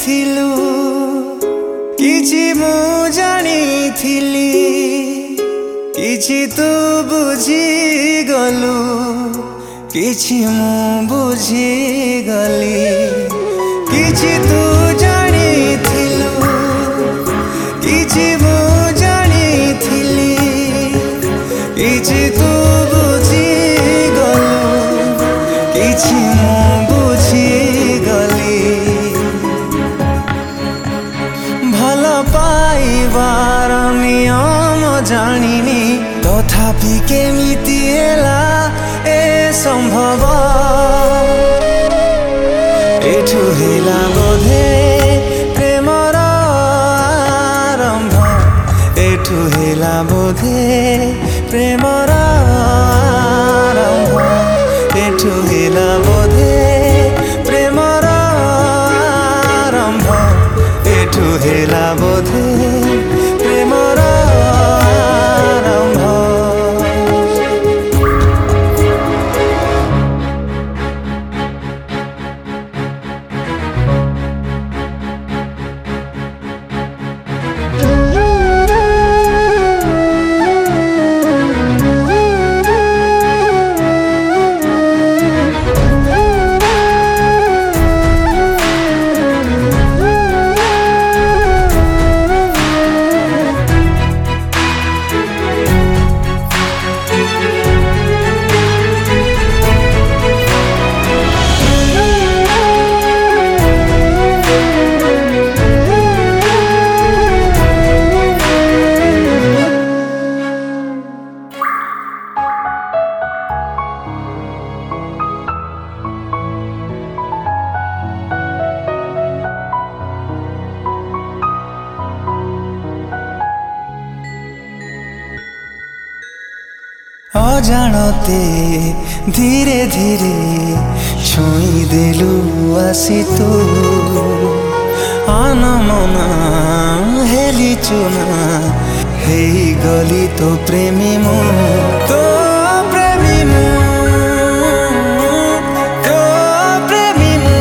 थिलु किछि मु जानी थिली किछि तू बुझी गलु किछि मु बुझी गली किछि तू जानी थिलु किछि मु जानी थिली किछि तू बुझी गलु किछि मु बुझी गली भल पाइबार नियम जानिनी तथापि केमिति हेला ए संभव एठु हेला बोधे प्रेमर आरंभ एठु हेला बोधे प्रेमर आरंभ एठु हेला बोधे प्रेमर आरंभ एठु हेला बोधे प्रेमर आरंभ। अजाणते धीरे धीरे छुई देलु आसी तू अनमना हेली चुना हे गली तो प्रेमी मु तो प्रेमी मु तो प्रेमी मु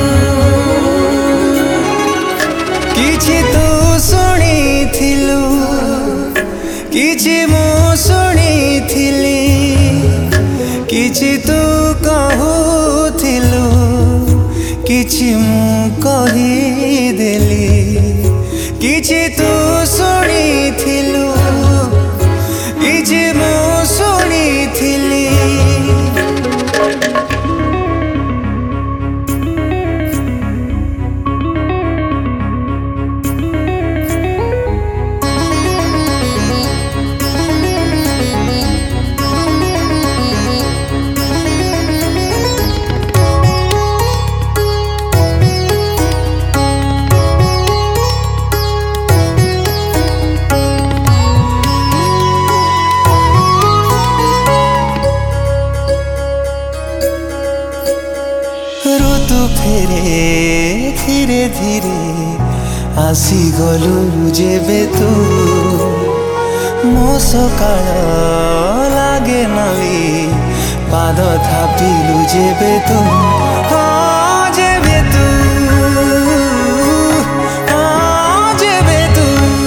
किछि तू शुणी थिलु किछि मु शुणी थिली किछि तू कहूथिलु किछि मु कही देली किछि तू शुणिथिलु किछि मु शुणिथिली ऋतु फेरे धीरे धीरे आसी गलु जेबे तू मो सकाळ लागे नाली पाद थापिलु जेबे तू हाँ जेबे तू हाँ जेबे तू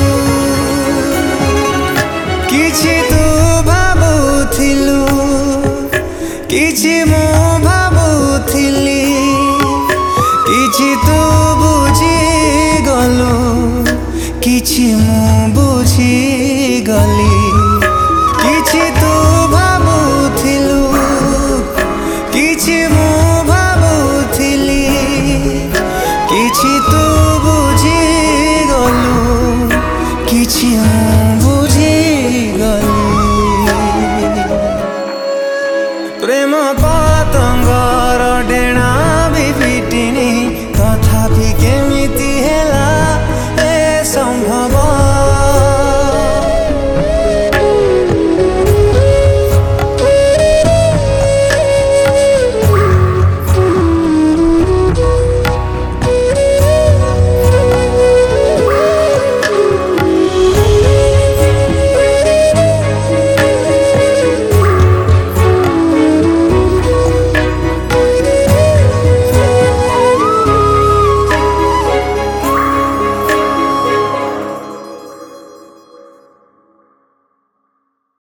किछि तू भाबुथिलु किछि मु भाबुथिली किछि तू बुझी गलु किछि मु बुझी गली।